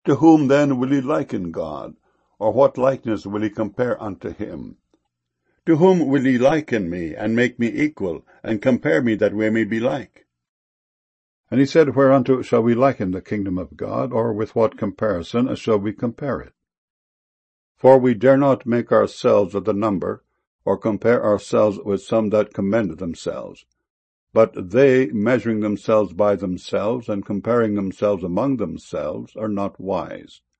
To whom then will he liken God? Or what likeness will he compare unto him? To whom will he liken me, and make me equal, and compare me that we may be like? And he said, Whereunto shall we liken the kingdom of God, or with what comparison shall we compare it? For we dare not make ourselves of the number, or compare ourselves with some that commend themselves. But they, measuring themselves by themselves, and comparing themselves among themselves, are not wise.